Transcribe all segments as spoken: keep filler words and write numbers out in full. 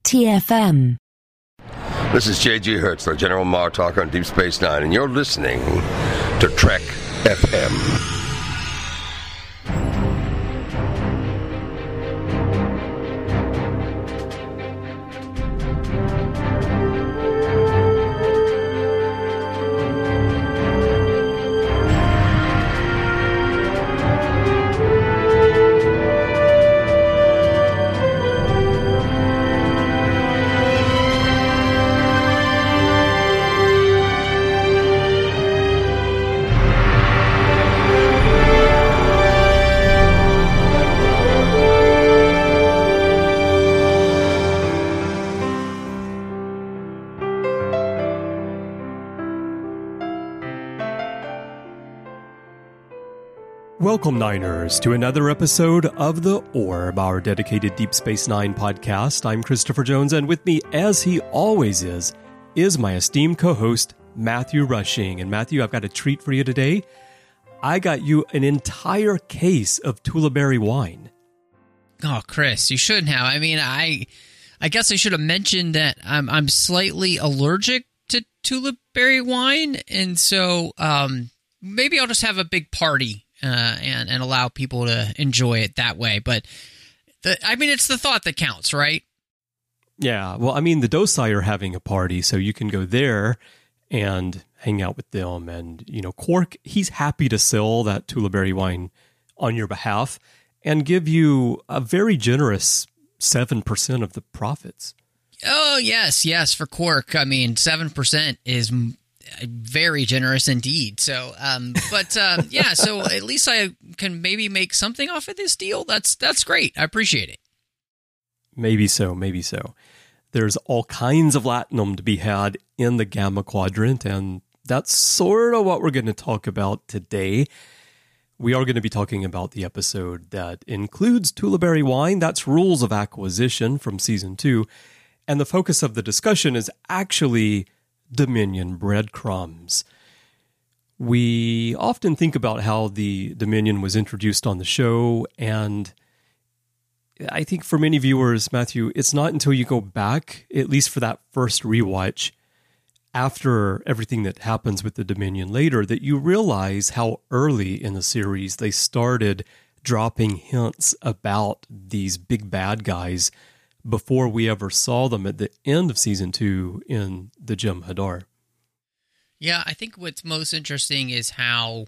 T F M. This is J G Hertzler, General Martok on Deep Space Nine, and you're listening to Trek F M. Welcome, Niners, to another episode of The Orb, our dedicated Deep Space Nine podcast. I'm Christopher Jones, and with me, as he always is, is my esteemed co-host, Matthew Rushing. And Matthew, I've got a treat for you today. I got you an entire case of Tula Berry wine. Oh, Chris, you shouldn't have. I mean, I I guess I should have mentioned that I'm, I'm slightly allergic to Tula Berry wine, and so um, maybe I'll just have a big party Uh, and, and allow people to enjoy it that way. But, the, I mean, it's the thought that counts, right? Yeah, well, I mean, the Docile are having a party, so you can go there and hang out with them. And, you know, Quark, he's happy to sell that Tula Berry wine on your behalf and give you a very generous seven percent of the profits. Oh, yes, yes, for Quark. I mean, seven percent is very generous indeed. So, um, but uh, yeah, so at least I can maybe make something off of this deal. That's that's great. I appreciate it. Maybe so, maybe so. There's all kinds of latinum to be had in the Gamma Quadrant, and that's sort of what we're going to talk about today. We are going to be talking about the episode that includes Tula Berry wine. That's Rules of Acquisition from Season two. And the focus of the discussion is actually Dominion breadcrumbs. We often think about how the Dominion was introduced on the show, and I think for many viewers, Matthew, it's not until you go back, at least for that first rewatch, after everything that happens with the Dominion later, that you realize how early in the series they started dropping hints about these big bad guys before we ever saw them at the end of season two in the Jem'Hadar. Yeah, I think what's most interesting is how,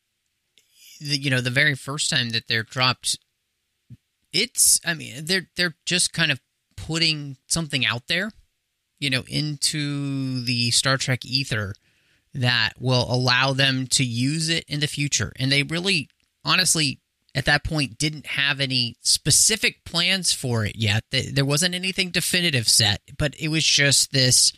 the, you know, the very first time that they're dropped, it's, I mean, they're they're just kind of putting something out there, you know, into the Star Trek ether that will allow them to use it in the future. And they really, honestly, at that point, didn't have any specific plans for it yet. There wasn't anything definitive set, but it was just this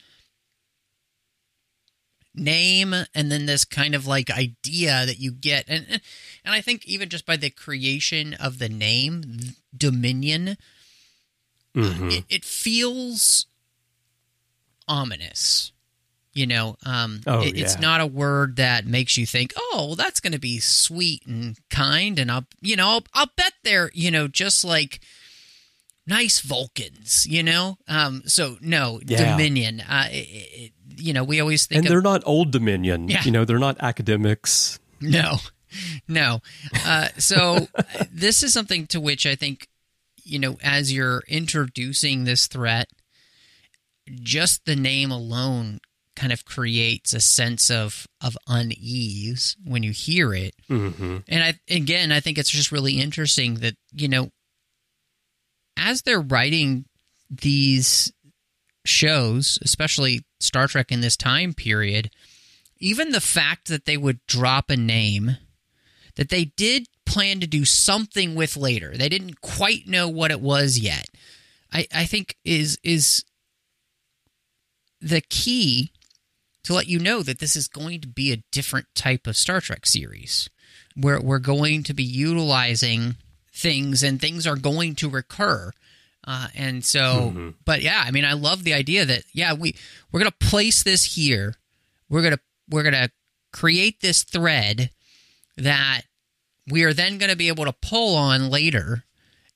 name and then this kind of like idea that you get. And and I think even just by the creation of the name, Dominion, mm-hmm. it, it feels ominous. You know, um, oh, it, it's yeah. not a word that makes you think, oh, well, that's going to be sweet and kind. And I'll, you know, I'll, I'll bet they're, you know, just like nice Vulcans, you know? Um, so no, yeah. Dominion, uh, it, it, you know, we always think And of, they're not old Dominion, yeah. you know, they're not academics. No, no. Uh, so this is something to which I think, you know, as you're introducing this threat, just the name alone kind of creates a sense of, of unease when you hear it. Mm-hmm. And I, again, I think it's just really interesting that, you know, as they're writing these shows, especially Star Trek in this time period, even the fact that they would drop a name that they did plan to do something with later, they didn't quite know what it was yet, I, I think is is the key to let you know that this is going to be a different type of Star Trek series, where we're going to be utilizing things and things are going to recur. Uh, and so, mm-hmm. but yeah, I mean, I love the idea that, yeah, we, we're going to place this here. We're going to, we're going to create this thread that we are then going to be able to pull on later.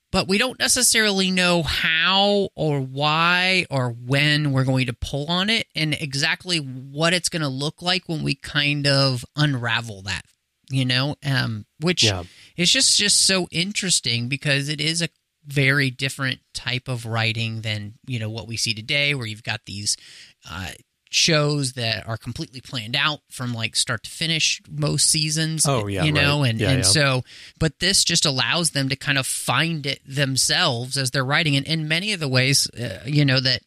but we don't necessarily know how or why or when we're going to pull on it and exactly what it's going to look like when we kind of unravel that, you know, um, which Yeah. is just, just so interesting because it is a very different type of writing than, you know, what we see today, where you've got these uh, shows that are completely planned out from like start to finish most seasons. Oh, yeah, you know, right. and, Yeah, and yeah. so, but this just allows them to kind of find it themselves as they're writing. And in many of the ways, uh, you know, that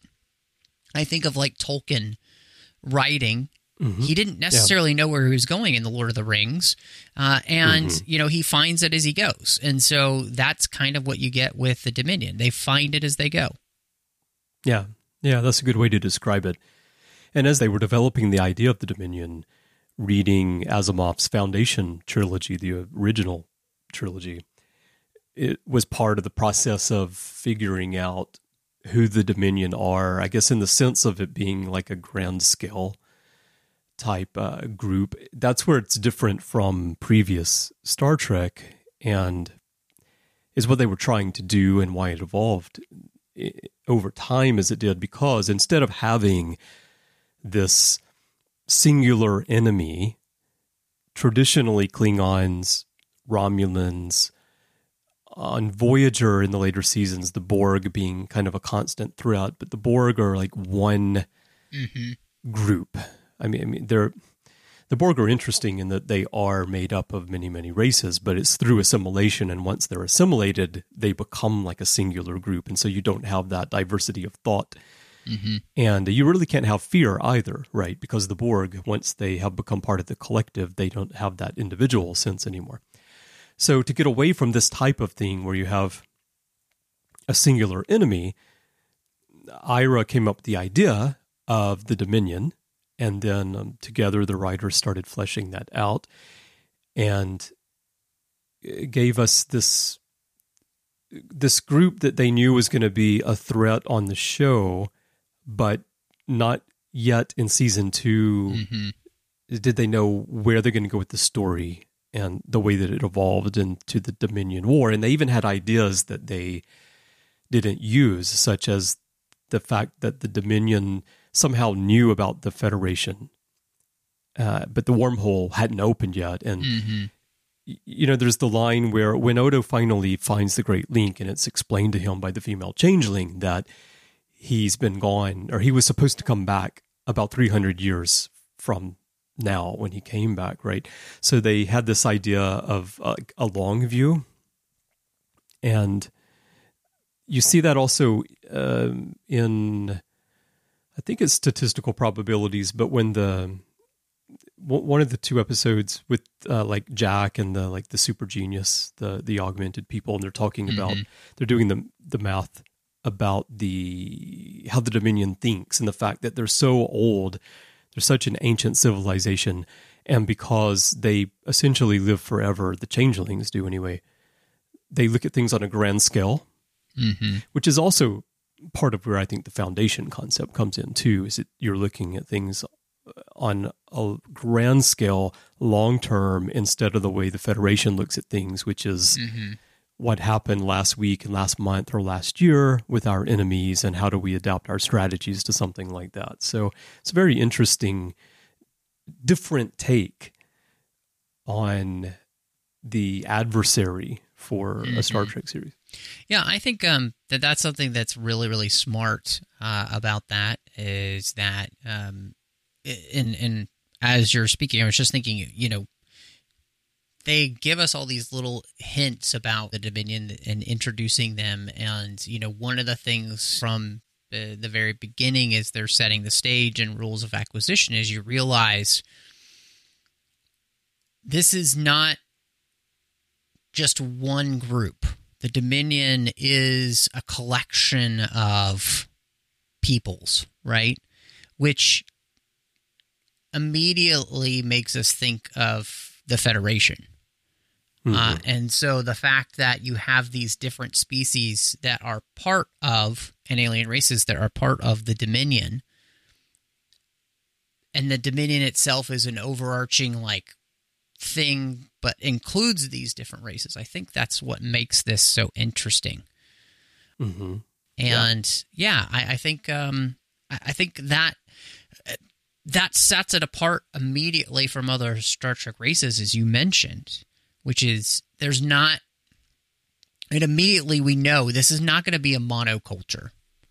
I think of like Tolkien writing, Mhm. he didn't necessarily know where he was going in The Lord of the Rings. Uh, and, Mhm. you know, he finds it as he goes. And so that's kind of what you get with the Dominion. They find it as they go. Yeah, yeah, that's a good way to describe it. And as they were developing the idea of the Dominion, reading Asimov's Foundation trilogy, the original trilogy, it was part of the process of figuring out who the Dominion are, I guess in the sense of it being like a grand scale type uh, group. That's where it's different from previous Star Trek and is what they were trying to do and why it evolved i- over time as it did, because instead of having this singular enemy, traditionally Klingons, Romulans, on Voyager in the later seasons, the Borg being kind of a constant threat, but the Borg are like one Mm-hmm. group. I mean, I mean, they're the Borg are interesting in that they are made up of many, many races, but it's through assimilation, and once they're assimilated, they become like a singular group, and so you don't have that diversity of thought. Mm-hmm. And you really can't have fear either, right? Because the Borg, once they have become part of the collective, they don't have that individual sense anymore. So to get away from this type of thing where you have a singular enemy, Ira came up with the idea of the Dominion, and then um, together the writers started fleshing that out and gave us this this group that they knew was going to be a threat on the show, but not yet in season two Mm-hmm. did they know where they're going to go with the story and the way that it evolved into the Dominion War. And they even had ideas that they didn't use, such as the fact that the Dominion somehow knew about the Federation, uh, but the wormhole hadn't opened yet. And, Mm-hmm. y- you know, there's the line where when Odo finally finds the Great Link and it's explained to him by the female changeling that he's been gone, or he was supposed to come back about three hundred years from now when he came back, right? So they had this idea of uh, a long view. And you see that also um, in, I think it's statistical probabilities, but when the, w- one of the two episodes with uh, like Jack and the, like the super genius, the, the augmented people, and they're talking about, Mhm. they're doing the, the math about the, how the Dominion thinks and the fact that they're so old, they're such an ancient civilization, and because they essentially live forever, the changelings do anyway, they look at things on a grand scale, Mm-hmm. which is also part of where I think the foundation concept comes in too, is that you're looking at things on a grand scale, long term, instead of the way the Federation looks at things, which is Mm-hmm. what happened last week and last month or last year with our enemies, and how do we adapt our strategies to something like that. So it's a very interesting, different take on the adversary for a Star Mhm. Trek series. Yeah, I think um, that that's something that's really, really smart uh, about that is that, um, in, in as you're speaking, I was just thinking, you know, they give us all these little hints about the Dominion and introducing them. And, you know, one of the things from the, the very beginning is they're setting the stage and rules of acquisition is you realize this is not just one group. The Dominion is a collection of peoples, right? Which immediately makes us think of the Federation. Mhm. Uh, and so the fact that you have these different species that are part of, and alien races that are part of the Dominion, and the Dominion itself is an overarching, like, thing, but includes these different races. I think that's what makes this so interesting. Mm-hmm. And yeah, yeah I, I think um, I, I think that that sets it apart immediately from other Star Trek races, as you mentioned, which is there's not, and immediately we know this is not going to be a monoculture.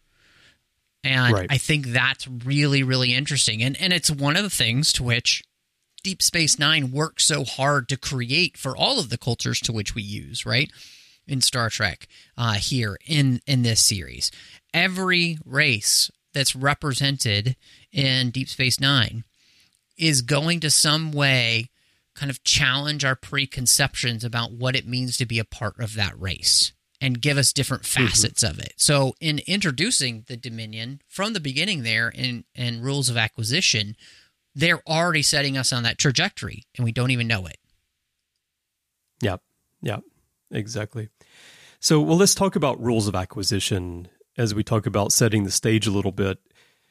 And right. I think that's really, really interesting. And and it's one of the things to which Deep Space Nine works so hard to create for all of the cultures to which we use, right? In Star Trek, uh, here in, in this series. Every race that's represented in Deep Space Nine is going to some way kind of challenge our preconceptions about what it means to be a part of that race and give us different facets mm-hmm. of it. So in introducing the Dominion from the beginning there in, in Rules of Acquisition, they're already setting us on that trajectory and we don't even know it. Yep. Yep. Exactly. So, well, let's talk about Rules of Acquisition as we talk about setting the stage a little bit.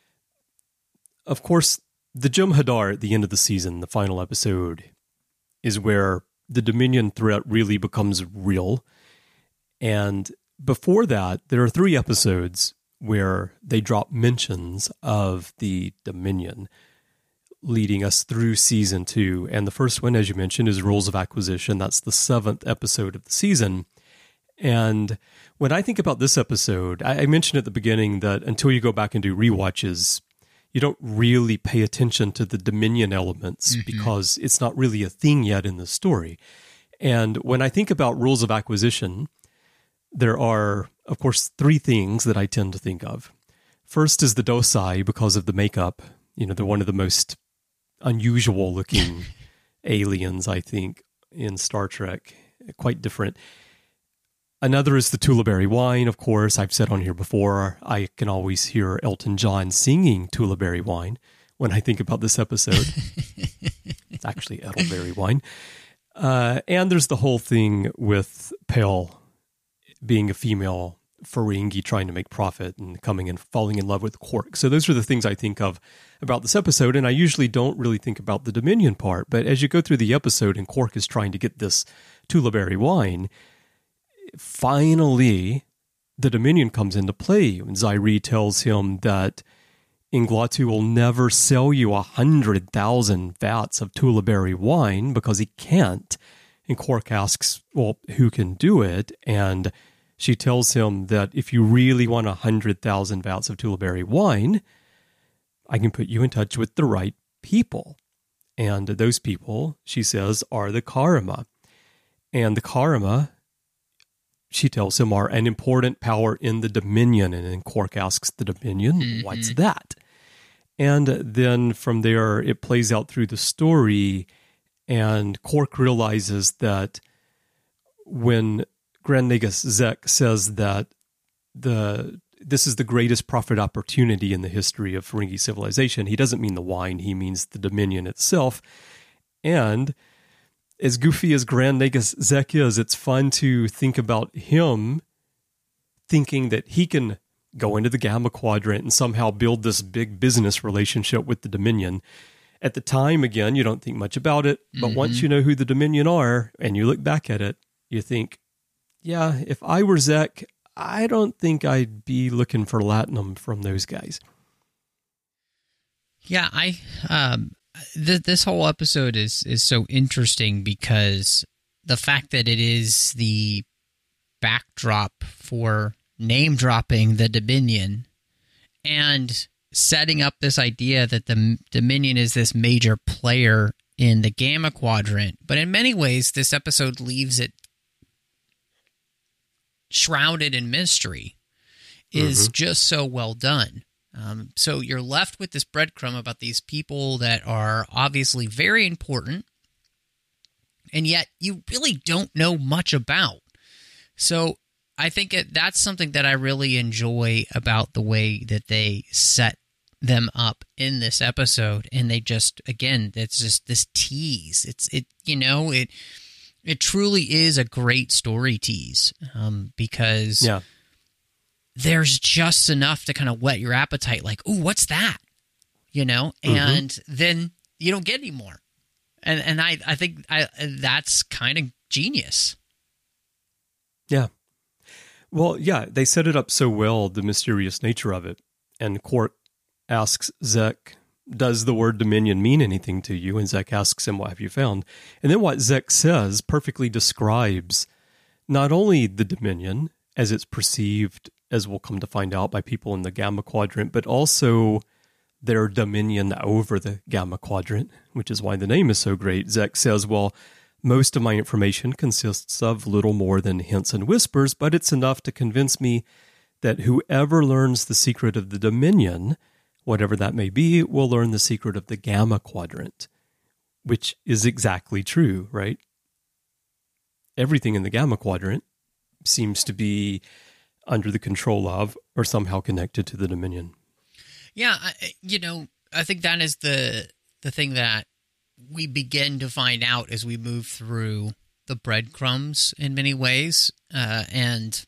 Of course, the Jem'Hadar at the end of the season, the final episode, is where the Dominion threat really becomes real. And before that, there are three episodes where they drop mentions of the Dominion, leading us through season two. And the first one, as you mentioned, is Rules of Acquisition. That's the seventh episode of the season. And when I think about this episode, I mentioned at the beginning that until you go back and do rewatches, you don't really pay attention to the Dominion elements mm-hmm. because it's not really a thing yet in the story. And when I think about Rules of Acquisition, there are, of course, three things that I tend to think of. First is the Dosai because of the makeup. You know, they're one of the most unusual looking aliens, I think, in Star Trek. Quite different. Another is the Tulaberry Wine, of course. I've said on here before, I can always hear Elton John singing Tulaberry Wine when I think about this episode. It's actually Edelberry Wine. Uh, and there's the whole thing with Pell being a female Ferengi trying to make profit and coming and falling in love with Quark. So those are the things I think of about this episode, and I usually don't really think about the Dominion part. But as you go through the episode and Quark is trying to get this Tulaberry Wine, finally the Dominion comes into play. And Zairi tells him that Inglatu will never sell you a hundred thousand vats of Tulaberry wine because he can't. And Quark asks, well, who can do it? And she tells him that if you really want a hundred thousand vats of Tulaberry wine, I can put you in touch with the right people. And those people, she says, are the Karama. And the Karama, she tells him, are an important power in the Dominion. And then Quark asks the Dominion, mm-hmm. what's that? And then from there, it plays out through the story, and Quark realizes that when Grand Nagus Zek says that the this is the greatest profit opportunity in the history of Ferengi civilization, he doesn't mean the wine, he means the Dominion itself. And as goofy as Grand Nagus Zek is, it's fun to think about him thinking that he can go into the Gamma Quadrant and somehow build this big business relationship with the Dominion. At the time, again, you don't think much about it, but mm-hmm. once you know who the Dominion are and you look back at it, you think, yeah, if I were Zek, I don't think I'd be looking for latinum from those guys. Yeah, I um, th- this whole episode is is so interesting because the fact that it is the backdrop for name dropping the Dominion and setting up this idea that the Dominion is this major player in the Gamma Quadrant. But in many ways, this episode leaves it shrouded in mystery is mm-hmm. just so well done. Um, so you're left with this breadcrumb about these people that are obviously very important, and yet you really don't know much about. So I think it, that's something that I really enjoy about the way that they set them up in this episode. And they just, again, it's just this tease. It's, it, you know, it, it truly is a great story tease um, because yeah. there's just enough to kind of whet your appetite. Like, ooh, what's that? You know, mm-hmm. and then you don't get any more. And, and I, I think I, that's kind of genius. Yeah. Well, yeah, they set it up so well, the mysterious nature of it. And Quark asks Zek, does the word dominion mean anything to you? And Zek asks him, what have you found? And then what Zek says perfectly describes not only the dominion as it's perceived, as we'll come to find out, by people in the Gamma Quadrant, but also their dominion over the Gamma Quadrant, which is why the name is so great. Zek says, well, most of my information consists of little more than hints and whispers, but it's enough to convince me that whoever learns the secret of the dominion, whatever that may be, will learn the secret of the Gamma Quadrant, which is exactly true, right? Everything in the Gamma Quadrant seems to be under the control of or somehow connected to the dominion. Yeah, I, you know, I think that is the the thing that we begin to find out as we move through the breadcrumbs in many ways. Uh, and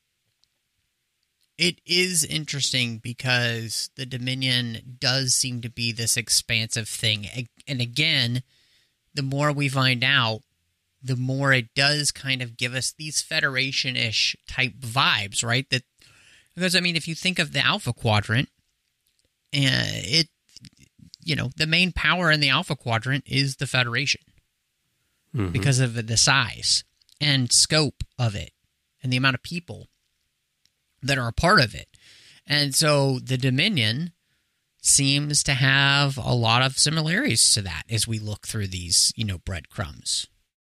it is interesting because the Dominion does seem to be this expansive thing. And again, the more we find out, the more it does kind of give us these Federation-ish type vibes, right? That because, I mean, if you think of the Alpha Quadrant, uh, it, you know, the main power in the Alpha Quadrant is the Federation mm-hmm. because of the size and scope of it and the amount of people that are a part of it. And so the Dominion seems to have a lot of similarities to that as we look through these, you know, breadcrumbs.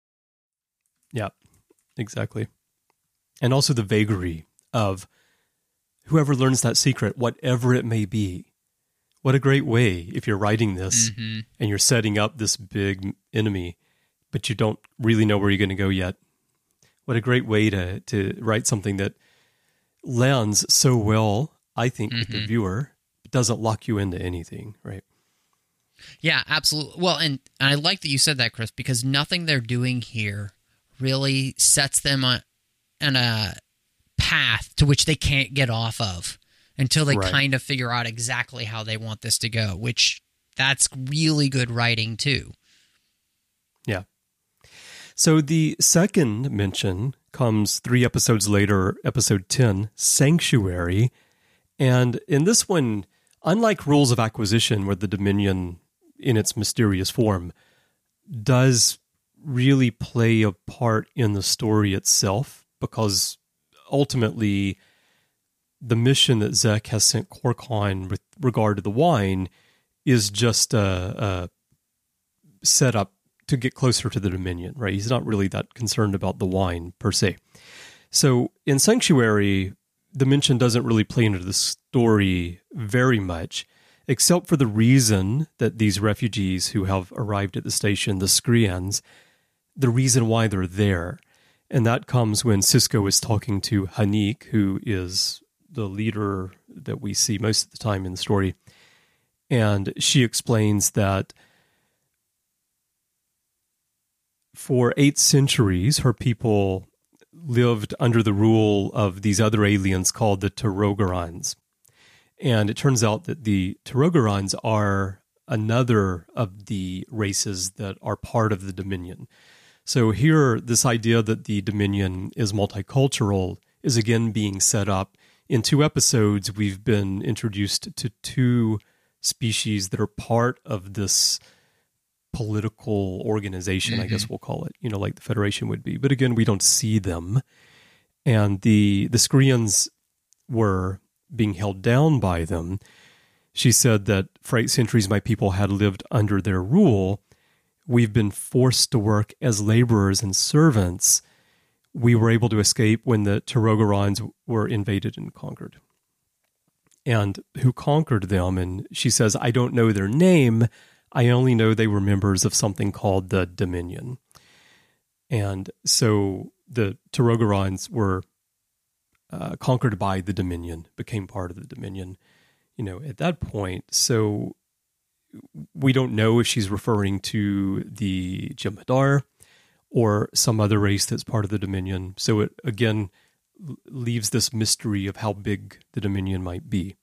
Yeah, exactly. And also the vagary of whoever learns that secret, whatever it may be. What a great way if you're writing this mm-hmm. and you're setting up this big enemy, but you don't really know where you're going to go yet. What a great way to, to write something that lands so well, I think, mm-hmm. with the viewer, but doesn't lock you into anything, right? Yeah, absolutely. Well, and, and I like that you said that, Chris, because nothing they're doing here really sets them on, on a path to which they can't get off of until they right. kind of figure out exactly how they want this to go, which that's really good writing too. Yeah. So the second mention comes three episodes later, episode ten, Sanctuary. And in this one, unlike Rules of Acquisition, where the Dominion in its mysterious form does really play a part in the story itself, because ultimately the mission that Zek has sent Quark on with regard to the wine is just a, a setup to get closer to the Dominion, right? He's not really that concerned about the wine per se. So in Sanctuary, the mention doesn't really play into the story very much, except for the reason that these refugees who have arrived at the station, the Skrians, the reason why they're there. And that comes when Sisko is talking to Hanik, who is the leader that we see most of the time in the story. And she explains that for eight centuries, her people lived under the rule of these other aliens called the Terogorans. And it turns out that the Terogorans are another of the races that are part of the Dominion. So here, this idea that the Dominion is multicultural is again being set up. In two episodes, we've been introduced to two species that are part of this political organization, mm-hmm. I guess we'll call it, you know, like the Federation would be. But again, we don't see them. And the, the Skrians were being held down by them. She said that for eight centuries, my people had lived under their rule. We've been forced to work as laborers and servants. We were able to escape when the Terogorans were invaded and conquered. And who conquered them? And she says, I don't know their name. I only know they were members of something called the Dominion. And so the Terogorans were uh, conquered by the Dominion, became part of the Dominion, you know, at that point. So we don't know if she's referring to the Jem'Hadar or some other race that's part of the Dominion. So it, again, leaves this mystery of how big the Dominion might be.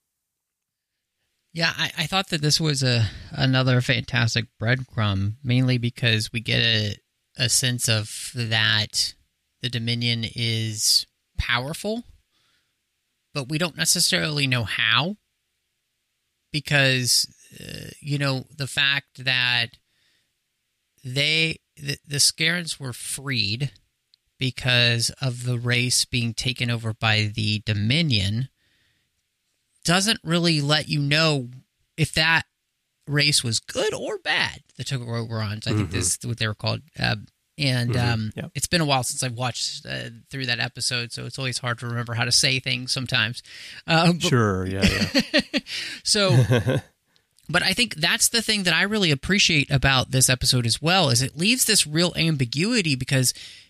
Yeah, I, I thought that this was a another fantastic breadcrumb, mainly because we get a, a sense of that the Dominion is powerful, but we don't necessarily know how, because, uh, you know, the fact that they, the, the Scarrans were freed because of the race being taken over by the Dominion doesn't really let you know if that race was good or bad, the Togorans. I mm-hmm. think this is what they were called. Uh, and mm-hmm. um, yep. It's been a while since I've watched uh, through that episode, so it's always hard to remember how to say things sometimes. Uh, but, sure, yeah, yeah. So, but I think that's the thing that I really appreciate about this episode as well, is it leaves this real ambiguity, because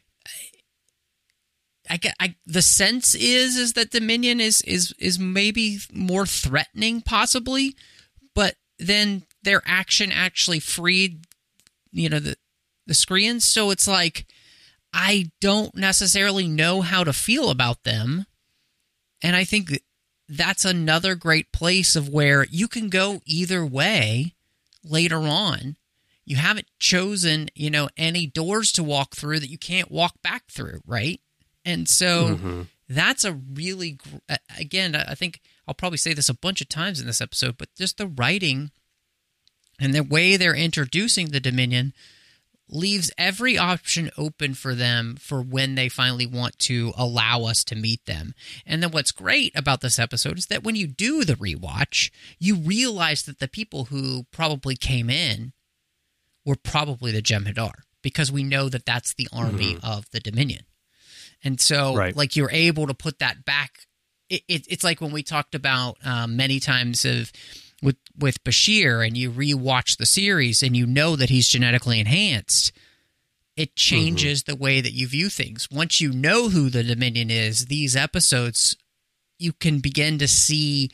I get, I, the sense is is that Dominion is is is maybe more threatening, possibly, but then their action actually freed, you know, the the Scarrans. So it's like, I don't necessarily know how to feel about them, and I think that's another great place of where you can go either way later on. You haven't chosen, you know, any doors to walk through that you can't walk back through, right? And so mm-hmm. that's a really, again, I think I'll probably say this a bunch of times in this episode, but just the writing and the way they're introducing the Dominion leaves every option open for them for when they finally want to allow us to meet them. And then what's great about this episode is that when you do the rewatch, you realize that the people who probably came in were probably the Jem'Hadar, because we know that that's the army mm-hmm. of the Dominion. And so, right. like, you're able to put that back. It, it, it's like when we talked about um, many times of with with Bashir, and you rewatch the series, and you know that he's genetically enhanced. It changes mm-hmm. the way that you view things. Once you know who the Dominion is, these episodes, you can begin to see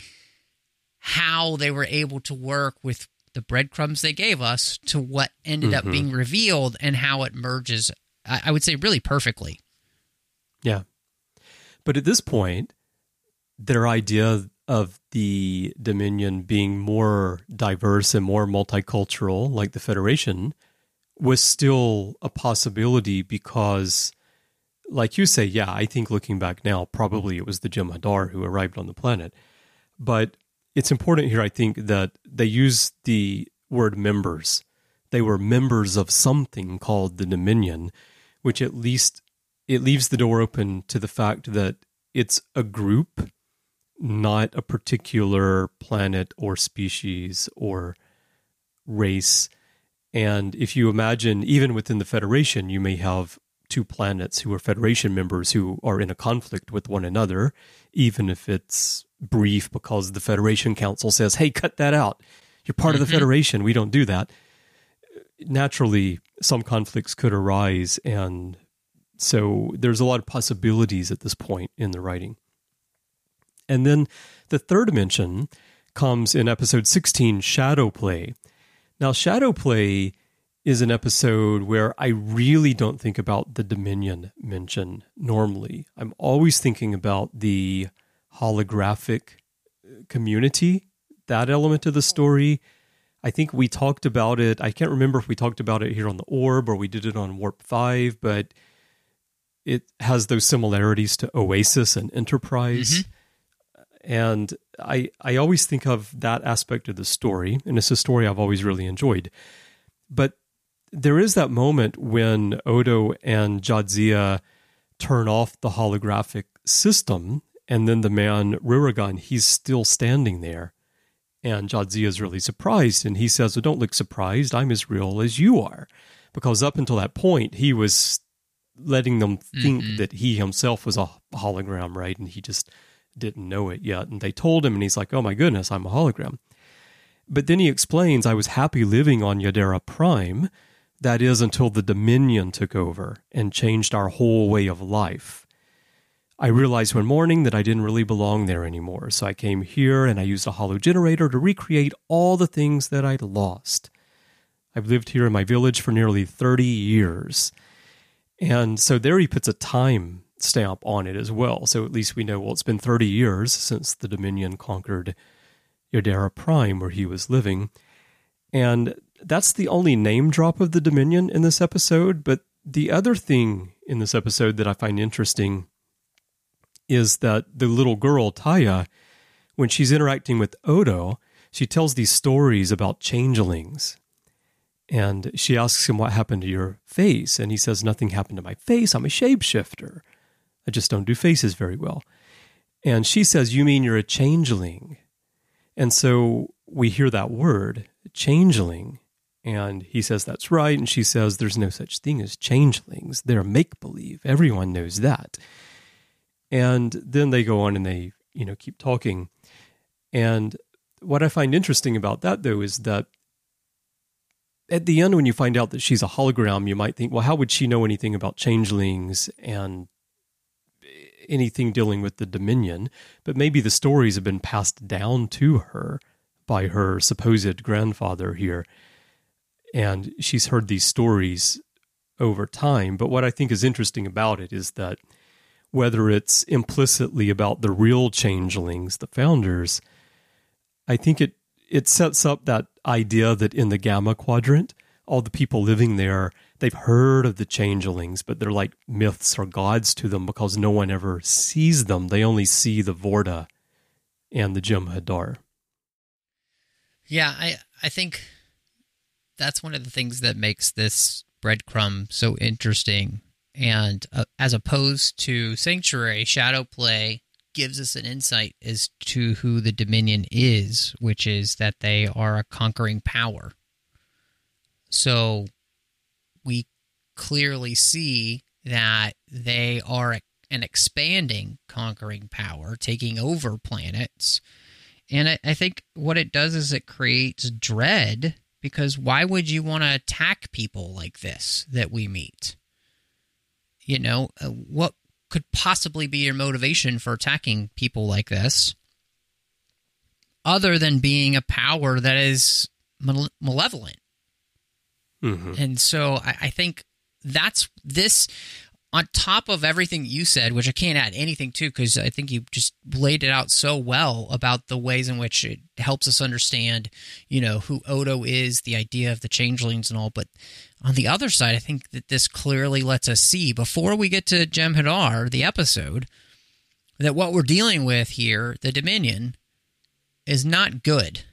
how they were able to work with the breadcrumbs they gave us to what ended mm-hmm. up being revealed, and how it merges, I, I would say, really perfectly. Yeah. But at this point, their idea of the Dominion being more diverse and more multicultural, like the Federation, was still a possibility because, like you say, yeah, I think looking back now, probably it was the Jem'Hadar who arrived on the planet. But it's important here, I think, that they use the word members. They were members of something called the Dominion, which at least it leaves the door open to the fact that it's a group, not a particular planet or species or race. And if you imagine, even within the Federation, you may have two planets who are Federation members who are in a conflict with one another, even if it's brief because the Federation Council says, hey, cut that out. You're part mm-hmm. of the Federation. We don't do that. Naturally, some conflicts could arise, and so there's a lot of possibilities at this point in the writing. And then the third mention comes in episode sixteen, Shadow Play. Now, Shadow Play is an episode where I really don't think about the Dominion mention normally. I'm always thinking about the holographic community, that element of the story. I think we talked about it. I can't remember if we talked about it here on the Orb or we did it on Warp five, but it has those similarities to Oasis and Enterprise. Mm-hmm. And I I always think of that aspect of the story, and it's a story I've always really enjoyed. But there is that moment when Odo and Jadzia turn off the holographic system, and then the man, Ruragon, he's still standing there. And Jadzia is really surprised, and he says, well, don't look surprised, I'm as real as you are. Because up until that point, he was letting them think mm-hmm. that he himself was a hologram, right? And he just didn't know it yet. And they told him, and he's like, oh my goodness, I'm a hologram. But then he explains, I was happy living on Yadera Prime. That is until the Dominion took over and changed our whole way of life. I realized one morning that I didn't really belong there anymore. So I came here and I used a holo generator to recreate all the things that I'd lost. I've lived here in my village for nearly thirty years. And so there he puts a time stamp on it as well. So at least we know, well, it's been thirty years since the Dominion conquered Yadera Prime, where he was living. And that's the only name drop of the Dominion in this episode. But the other thing in this episode that I find interesting is that the little girl, Taya, when she's interacting with Odo, she tells these stories about changelings. And she asks him, what happened to your face? And he says, nothing happened to my face. I'm a shapeshifter. I just don't do faces very well. And she says, you mean you're a changeling? And so we hear that word, changeling. And he says, that's right. And she says, there's no such thing as changelings. They're make-believe. Everyone knows that. And then they go on and they, you know, keep talking. And what I find interesting about that, though, is that at the end, when you find out that she's a hologram, you might think, well, how would she know anything about changelings and anything dealing with the Dominion? But maybe the stories have been passed down to her by her supposed grandfather here. And she's heard these stories over time. But what I think is interesting about it is that whether it's implicitly about the real changelings, the founders, I think it it sets up that idea that in the Gamma Quadrant, all the people living there, they've heard of the changelings, but they're like myths or gods to them because no one ever sees them. They only see the Vorta and the Jem'Hadar. Yeah, I, I think that's one of the things that makes this breadcrumb so interesting. And uh, as opposed to Sanctuary, Shadowplay gives us an insight as to who the Dominion is, which is that they are a conquering power. So we clearly see that they are an expanding conquering power, taking over planets. And I, I think what it does is it creates dread, because why would you want to attack people like this that we meet? You know, uh, what could possibly be your motivation for attacking people like this, other than being a power that is male- malevolent? Mm-hmm. And so I, I think that's this, on top of everything you said, which I can't add anything to because I think you just laid it out so well about the ways in which it helps us understand, you know, who Odo is, the idea of the changelings and all. But on the other side, I think that this clearly lets us see, before we get to Jem'Hadar, the episode, that what we're dealing with here, the Dominion, is not good.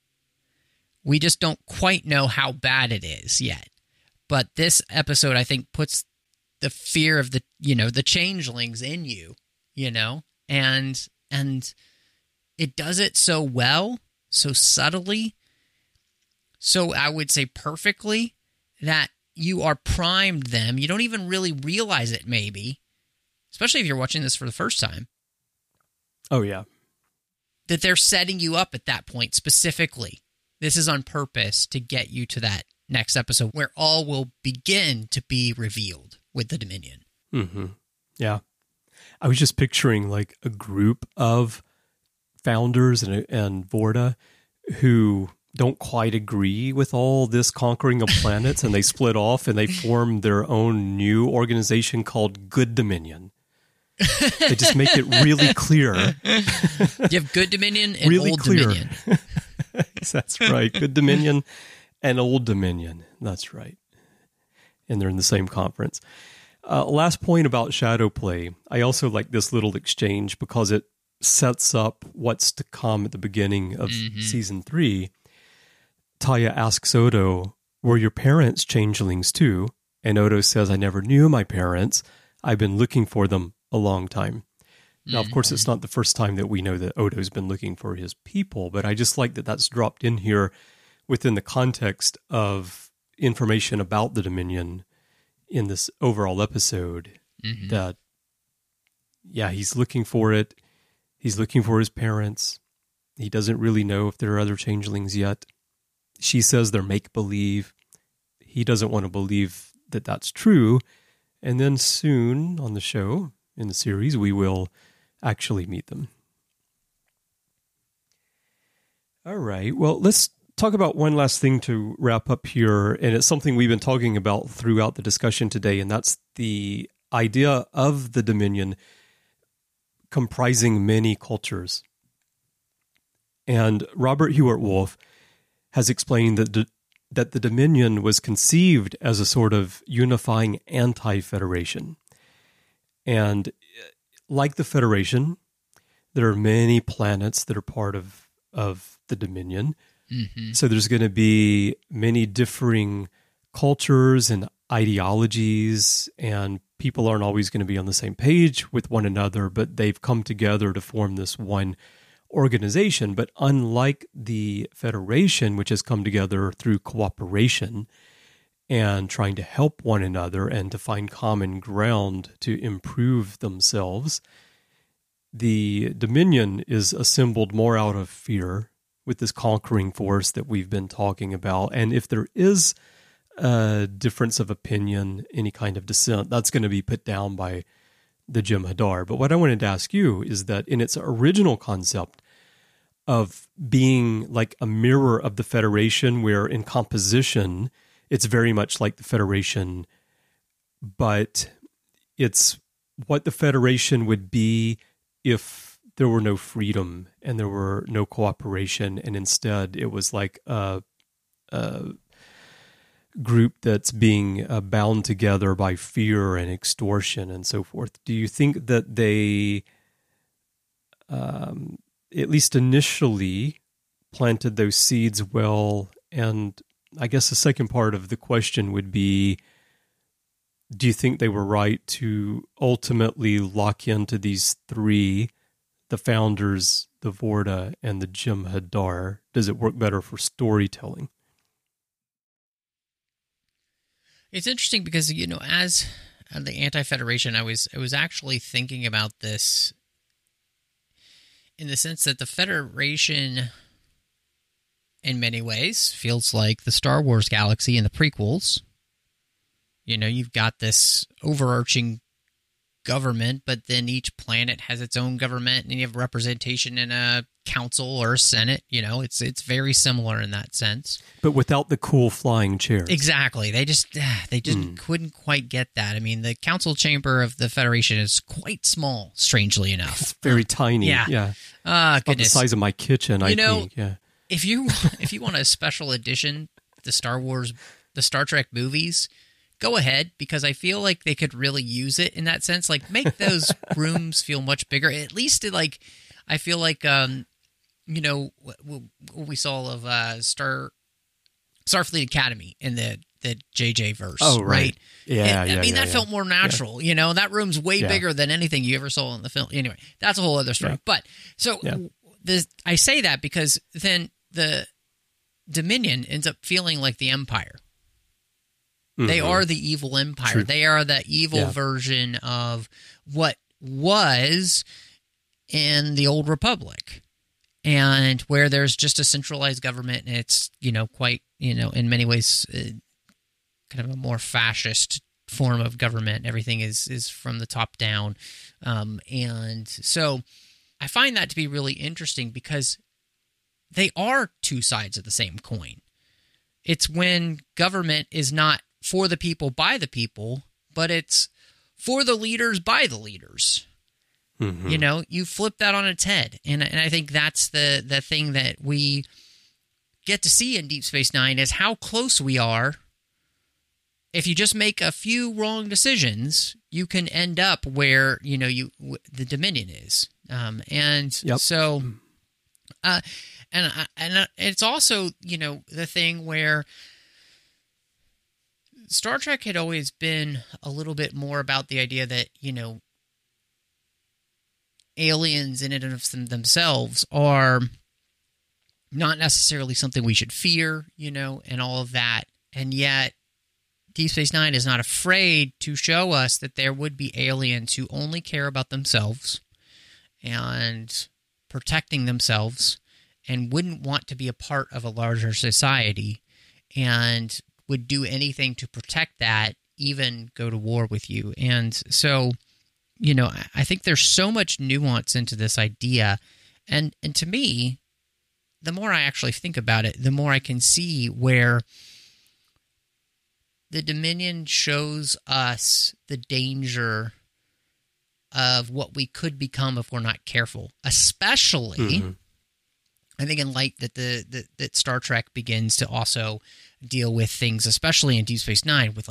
We just don't quite know how bad it is yet. But this episode, I think, puts the fear of the, you know, the changelings in you, you know, and, and it does it so well, so subtly, so I would say perfectly, that you are primed them. You don't even really realize it, maybe, especially if you're watching this for the first time. Oh, yeah. That they're setting you up at that point specifically. This is on purpose to get you to that next episode where all will begin to be revealed with the Dominion. Mm-hmm. Yeah. I was just picturing like a group of founders and, and Vorta who don't quite agree with all this conquering of planets, and they split off and they form their own new organization called Good Dominion. They just make it really clear. You have Good Dominion and really Old clear. Dominion. That's right. Good Dominion and Old Dominion. That's right. And they're in the same conference. Uh, last point about Shadowplay. I also like this little exchange because it sets up what's to come at the beginning of mm-hmm. season three. Taya asks Odo, were your parents changelings too? And Odo says, I never knew my parents. I've been looking for them a long time. Now, of course, it's not the first time that we know that Odo's been looking for his people, but I just like that that's dropped in here within the context of information about the Dominion in this overall episode. Mm-hmm. That, yeah, he's looking for it. He's looking for his parents. He doesn't really know if there are other changelings yet. She says they're make-believe. He doesn't want to believe that that's true. And then soon on the show, in the series, we will actually meet them. All right. Well, let's talk about one last thing to wrap up here. And it's something we've been talking about throughout the discussion today. And that's the idea of the Dominion comprising many cultures. And Robert Hewitt Wolf has explained that that the Dominion was conceived as a sort of unifying anti-federation. And like the Federation, there are many planets that are part of, of the Dominion. Mm-hmm. So there's going to be many differing cultures and ideologies, and people aren't always going to be on the same page with one another, but they've come together to form this one organization. But unlike the Federation, which has come together through cooperation and trying to help one another and to find common ground to improve themselves, the Dominion is assembled more out of fear with this conquering force that we've been talking about. And if there is a difference of opinion, any kind of dissent, that's going to be put down by the Jem'Hadar. But what I wanted to ask you is that in its original concept of being like a mirror of the Federation, where in composition it's very much like the Federation, but it's what the Federation would be if there were no freedom and there were no cooperation, and instead it was like a, a group that's being uh, bound together by fear and extortion and so forth. Do you think that they, um, at least initially, planted those seeds well? And I guess the second part of the question would be, do you think they were right to ultimately lock into these three, the founders, the Vorta, and the Jem'Hadar? Does it work better for storytelling? It's interesting because, you know, as the Anti-Federation, I was I was actually thinking about this in the sense that the Federation, in many ways, feels like the Star Wars galaxy in the prequels. You know, you've got this overarching government, but then each planet has its own government, and you have representation in a council or a senate. You know, it's it's very similar in that sense. But without the cool flying chairs. Exactly. They just they just Mm. couldn't quite get that. I mean, the council chamber of the Federation is quite small, strangely enough. It's very tiny. Yeah. Yeah. Ah, About the goodness. size of my kitchen, I You know, think. Yeah. If you if you want a special edition, the Star Wars, the Star Trek movies, go ahead, because I feel like they could really use it in that sense. Like, make those rooms feel much bigger. At least, it, like, I feel like, um, you know, what, what we saw of uh, Star Starfleet Academy in the the J J verse. Oh, right. right? Yeah, It- yeah, I mean, yeah, that yeah. felt more natural. You know, that room's way Yeah. bigger than anything you ever saw in the film. Anyway, that's a whole other story. Yeah. But so Yeah. the, I say that because then the Dominion ends up feeling like the Empire. They Mhm. are the evil empire. True. They are the evil Yeah. version of what was in the old Republic, and where there's just a centralized government, and it's, you know, quite, you know, in many ways, uh, kind of a more fascist form of government. Everything is is from the top down, um, and so I find that to be really interesting because they are two sides of the same coin. It's when government is not for the people, by the people, but it's for the leaders, by the leaders. Mhm. You know, you flip that on its head. And, and I think that's the, the thing that we get to see in Deep Space Nine is how close we are. If you just make a few wrong decisions, you can end up where, you know, you w- the Dominion is. Um, and Yep. so... Uh, and I- and uh, it's also, you know, the thing where Star Trek had always been a little bit more about the idea that, you know, aliens in and of them- themselves are not necessarily something we should fear, you know, and all of that. And yet Deep Space Nine is not afraid to show us that there would be aliens who only care about themselves and protecting themselves and wouldn't want to be a part of a larger society and would do anything to protect that, even go to war with you. And so, you know, I- I think there's so much nuance into this idea. And, and to me, the more I actually think about it, the more I can see where the Dominion shows us the danger of what we could become if we're not careful. Especially, Mhm. I think, in light that the, the that Star Trek begins to also deal with things, especially in Deep Space Nine, with like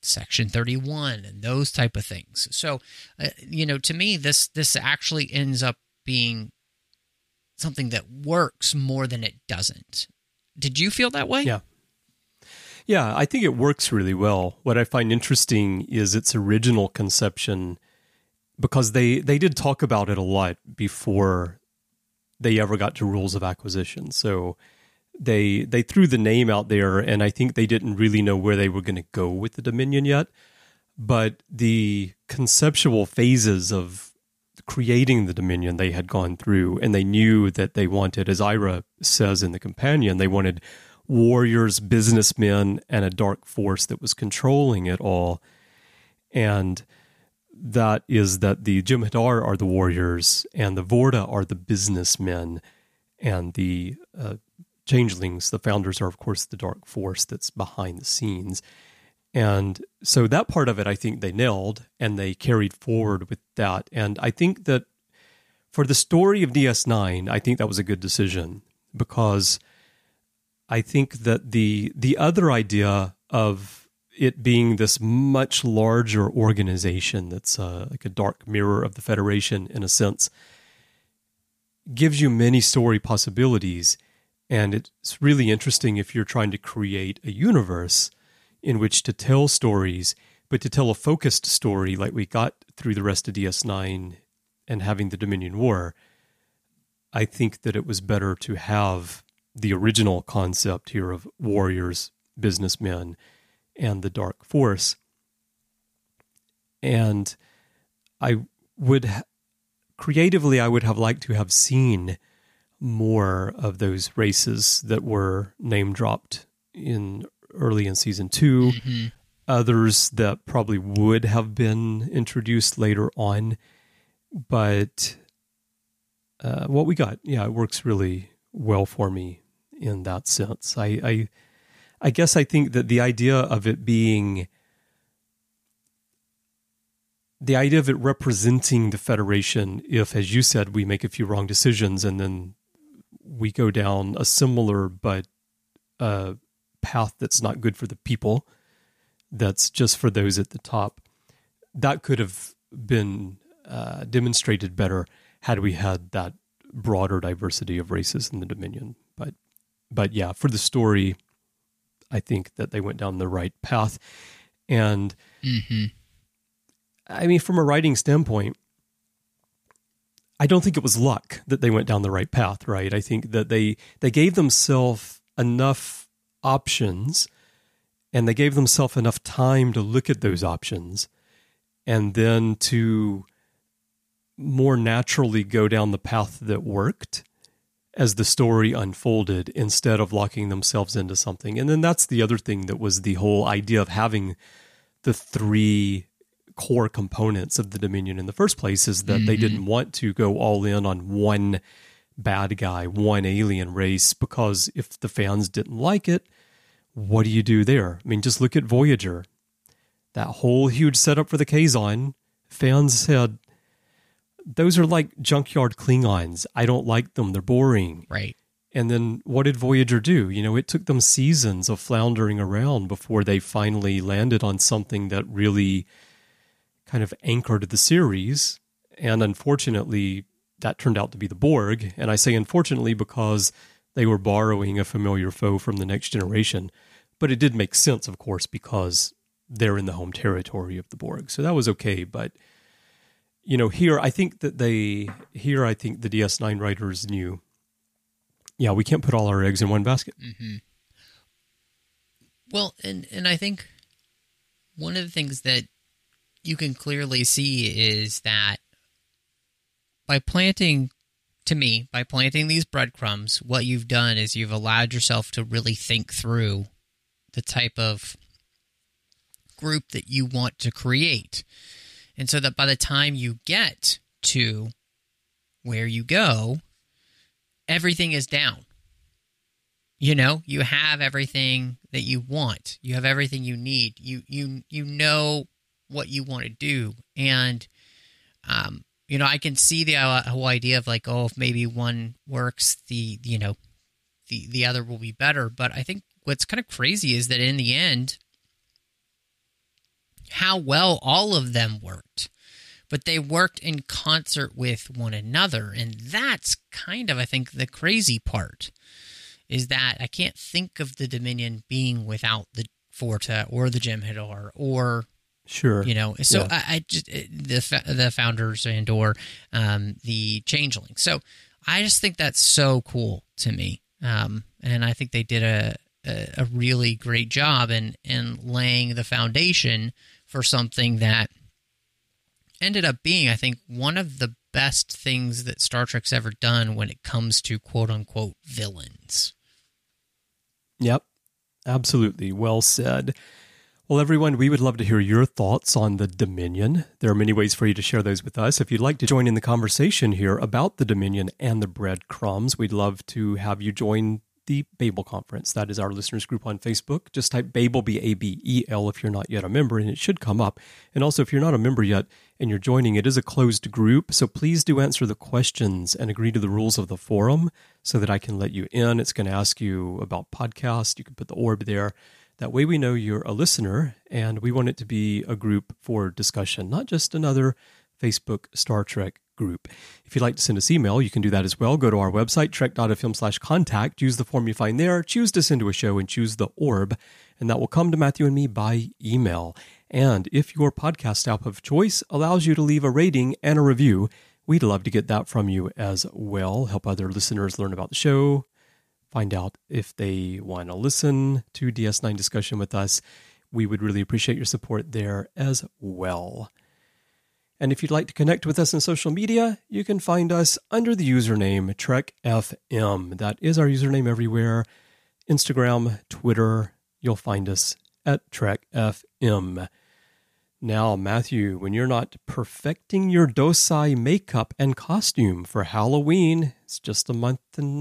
Section thirty-one and those type of things. So, uh, you know, to me, this this actually ends up being something that works more than it doesn't. Did you feel that way? Yeah. Yeah, I think it works really well. What I find interesting is its original conception, because they, they did talk about it a lot before they ever got to rules of acquisition. So they they threw the name out there, and I think they didn't really know where they were going to go with the Dominion yet. But the conceptual phases of creating the Dominion they had gone through, and they knew that they wanted, as Ira says in The Companion, they wanted warriors, businessmen, and a dark force that was controlling it all. And that is that the Jem'Hadar are the warriors, and the Vorta are the businessmen, and the uh, changelings, the founders, are, of course, the dark force that's behind the scenes. And so that part of it, I think they nailed, and they carried forward with that. And I think that for the story of D S nine, I think that was a good decision, because I think that the the other idea of it being this much larger organization that's uh, like a dark mirror of the Federation, in a sense, gives you many story possibilities. And it's really interesting if you're trying to create a universe in which to tell stories, but to tell a focused story like we got through the rest of D S nine and having the Dominion War. I think that it was better to have the original concept here of warriors, businessmen, and the dark force. And I would, ha- creatively, I would have liked to have seen more of those races that were name dropped in early in season two, mm-hmm. others that probably would have been introduced later on. But uh, what we got, yeah, it works really well for me in that sense. I, I, I guess I think that the idea of it being, the idea of it representing the Federation, if, as you said, we make a few wrong decisions and then we go down a similar but uh, path that's not good for the people, that's just for those at the top, that could have been uh, demonstrated better had we had that broader diversity of races in the Dominion. But, but yeah, for the story, I think that they went down the right path. And mm-hmm. I mean, from a writing standpoint, I don't think it was luck that they went down the right path, right? I think that they they gave themselves enough options, and they gave themselves enough time to look at those options, and then to more naturally go down the path that worked as the story unfolded, instead of locking themselves into something. And then that's the other thing that was the whole idea of having the three core components of the Dominion in the first place, is that mm-hmm. they didn't want to go all in on one bad guy, one alien race, because if the fans didn't like it, what do you do there? I mean, just look at Voyager. That whole huge setup for the Kazon, fans said, those are like junkyard Klingons. I don't like them. They're boring. Right. And then what did Voyager do? You know, it took them seasons of floundering around before they finally landed on something that really kind of anchored the series. And unfortunately, that turned out to be the Borg. And I say unfortunately because they were borrowing a familiar foe from the Next Generation. But it did make sense, of course, because they're in the home territory of the Borg. So that was okay. But, you know, here, I think that they, here, I think the D S nine writers knew, yeah, we can't put all our eggs in one basket. Mm-hmm. Well, and, and I think one of the things that you can clearly see is that by planting, to me, by planting these breadcrumbs, what you've done is you've allowed yourself to really think through the type of group that you want to create. And so that by the time you get to where you go, everything is down. You know, you have everything that you want. You have everything you need. You you you know what you want to do. And, um, you know, I can see the uh, whole idea of like, oh, if maybe one works, the, you know, the, the other will be better. But I think what's kind of crazy is that in the end, how well all of them worked. But they worked in concert with one another, and that's kind of, I think, the crazy part, is that I can't think of the Dominion being without the Vorta or the Jem'Hadar or... Sure. You know, so yeah. I, I just the the founders and or um, the changeling. So I just think that's so cool to me, um, and I think they did a, a a really great job in in laying the foundation for something that ended up being, I think, one of the best things that Star Trek's ever done when it comes to quote unquote villains. Yep, absolutely. Well said. Well, everyone, we would love to hear your thoughts on the Dominion. There are many ways for you to share those with us. If you'd like to join in the conversation here about the Dominion and the breadcrumbs, we'd love to have you join the Babel Conference. That is our listeners group on Facebook. Just type Babel, B A B E L, if you're not yet a member, and it should come up. And also, if you're not a member yet and you're joining, it is a closed group, so please do answer the questions and agree to the rules of the forum so that I can let you in. It's going to ask you about podcasts. You can put the orb there. That way we know you're a listener, and we want it to be a group for discussion, not just another Facebook Star Trek group. If you'd like to send us email, you can do that as well. Go to our website, trek dot f m slash contact, use the form you find there, choose to send to a show, and choose the orb, and that will come to Matthew and me by email. And if your podcast app of choice allows you to leave a rating and a review, we'd love to get that from you as well. Help other listeners learn about the show, find out if they want to listen to D S nine discussion with us. We would really appreciate your support there as well. And if you'd like to connect with us on social media, you can find us under the username Trek F M. That is our username everywhere. Instagram, Twitter, you'll find us at Trek F M. Now, Matthew, when you're not perfecting your Dosai makeup and costume for Halloween, it's just a month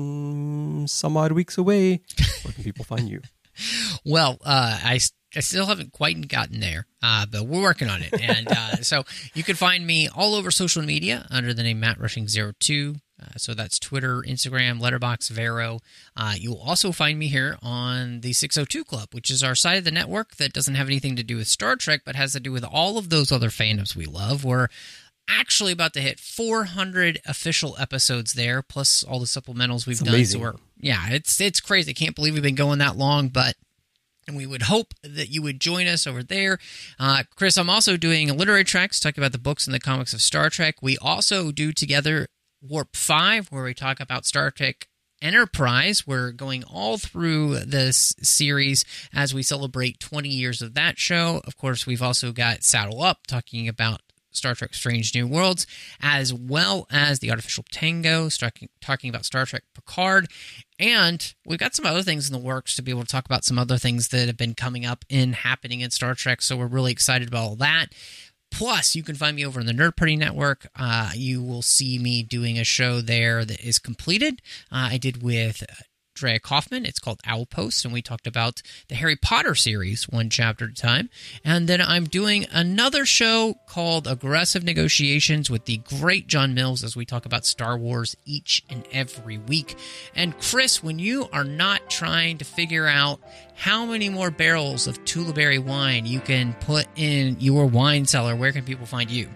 and some odd weeks away. Where can people find you? Well, uh, I, I still haven't quite gotten there, uh, but we're working on it. And uh, so you can find me all over social media under the name Matt Rushing zero two. Uh, so that's Twitter, Instagram, Letterboxd, Vero. Uh, you'll also find me here on the six oh two Club, which is our side of the network that doesn't have anything to do with Star Trek, but has to do with all of those other fandoms we love. We're actually about to hit four hundred official episodes there, plus all the supplementals we've it's done. Amazing. So we're, yeah, it's it's crazy. I can't believe we've been going that long, but and we would hope that you would join us over there. Uh, Chris, I'm also doing literary tracks, talking about the books and the comics of Star Trek. We also do together Warp five, where we talk about Star Trek Enterprise. We're going all through this series as we celebrate twenty years of that show. Of course, we've also got Saddle Up, talking about Star Trek Strange New Worlds, as well as The Artificial Tango, talking about Star Trek Picard. And we've got some other things in the works to be able to talk about some other things that have been coming up and happening in Star Trek, so we're really excited about all that. Plus, you can find me over in the Nerd Party Network. Uh, you will see me doing a show there that is completed. Uh, I did with Drea Kaufman. It's called Owlpost, and we talked about the Harry Potter series one chapter at a time. And then I'm doing another show called Aggressive Negotiations with the great John Mills as we talk about Star Wars each and every week. And Chris, when you are not trying to figure out how many more barrels of Tulaberry wine you can put in your wine cellar, where can people find you?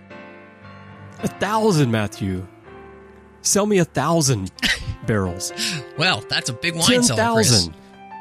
A thousand, Matthew. Sell me a thousand barrels. Well, that's a big wine Ten cellar, Chris. thousand.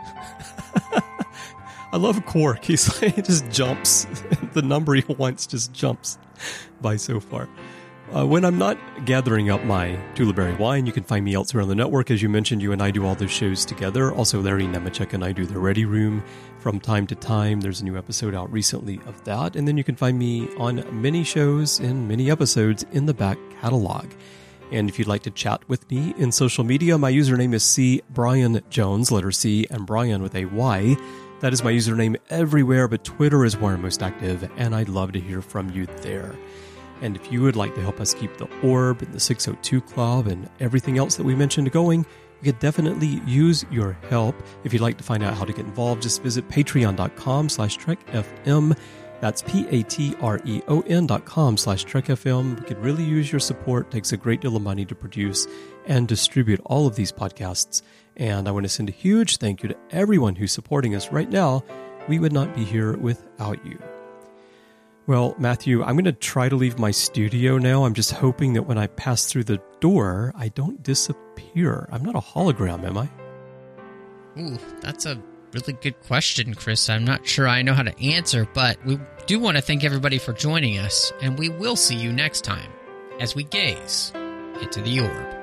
I love Quark. He's like, he just jumps. The number he wants just jumps by so far. Uh, when I'm not gathering up my Tulaberry wine, you can find me elsewhere on the network. As you mentioned, you and I do all those shows together. Also, Larry Nemechek and I do the Ready Room from time to time. There's a new episode out recently of that. And then you can find me on many shows and many episodes in the back catalog. And if you'd like to chat with me in social media, my username is C. Brian Jones, letter C, and Brian with a Y. That is my username everywhere, but Twitter is where I'm most active, and I'd love to hear from you there. And if you would like to help us keep the Orb and the six oh two Club and everything else that we mentioned going, we could definitely use your help. If you'd like to find out how to get involved, just visit patreon.com slash trekfm. That's P-A-T-R-E-O-N dot com slash trekfm. We could really use your support. It takes a great deal of money to produce and distribute all of these podcasts. And I want to send a huge thank you to everyone who's supporting us right now. We would not be here without you. Well, Matthew, I'm going to try to leave my studio now. I'm just hoping that when I pass through the door, I don't disappear. I'm not a hologram, am I? Ooh, that's a really good question, Chris. I'm not sure I know how to answer, but we do want to thank everybody for joining us, and we will see you next time as we gaze into the orb.